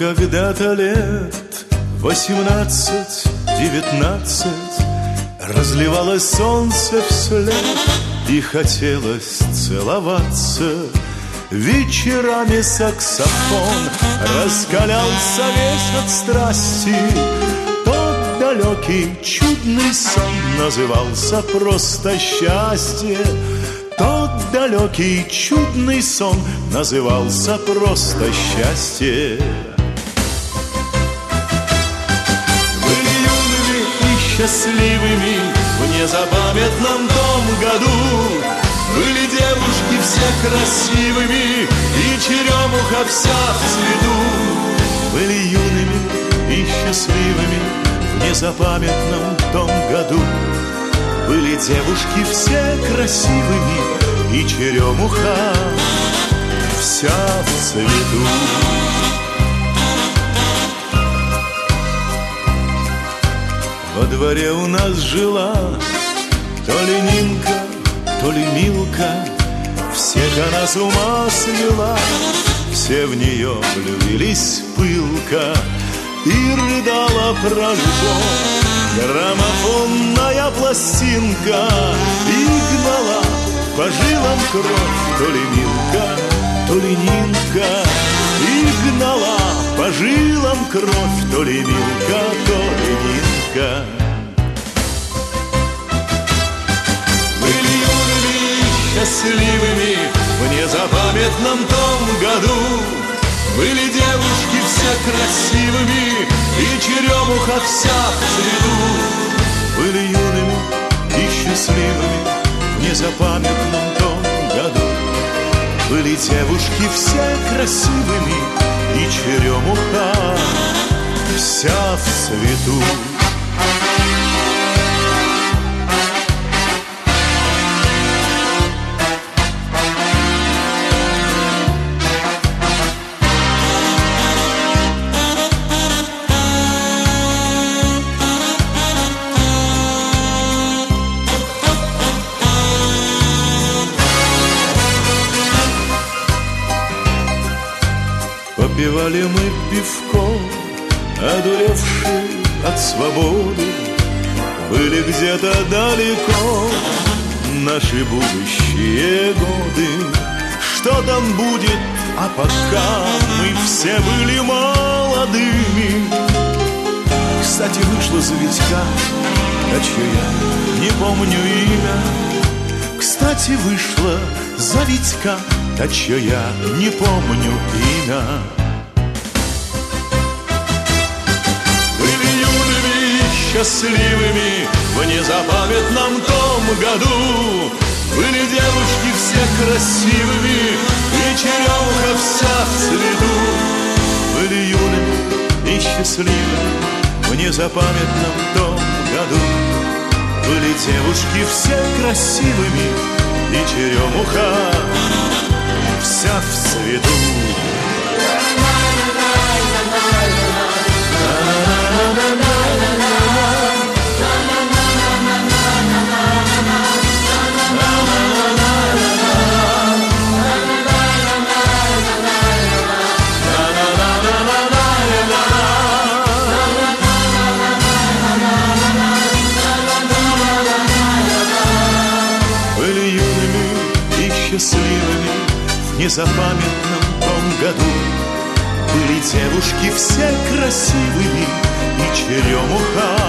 когда-то лет 18-19 разливалось солнце вслед, и хотелось целоваться. Вечерами саксофон раскалялся весь от страсти. Тот далекий чудный сон назывался просто счастье. Тот далекий чудный сон назывался просто счастье. Были юными и счастливыми в незапамятном том году. Были девушки все красивыми, и черемуха вся в цвету. Были юными и счастливыми в незапамятном том году. Были девушки все красивыми, и черемуха вся в цвету. Во дворе у нас жила то ли Нинка, то ли Милка. Всех она с ума свела, все в нее влюбились пылко. И рыдала про любовь граммофонная пластинка, и гнала по жилам кровь то ли Милка, то ли Нинка. И гнала по жилам кровь то ли Милка, то ли Нинка. Были юными и счастливыми в незапамятном том году. Были девушки все красивыми, и черемуха вся в цвету. Были юными и счастливыми в незапамятном том году. Были девушки все красивыми, и черемуха вся в цвету. Попивали мы пивко, одуревшие от свободы. Были где-то далеко наши будущие годы. Что там будет, а пока мы все были молодыми. Кстати, вышла за Витька, а чье я не помню имя. Кстати, вышла за Витька, а чье я не помню имя. Были юными и счастливыми в незапамятном том году. Были девушки все красивыми, и черемуха вся в цвету. Были юными и счастливыми в незапамятном том году. Были девушки все красивыми, и черемуха вся в цвету. Были юными и счастливыми в незапамятном том году. Были девушки все красивыми, и черемуха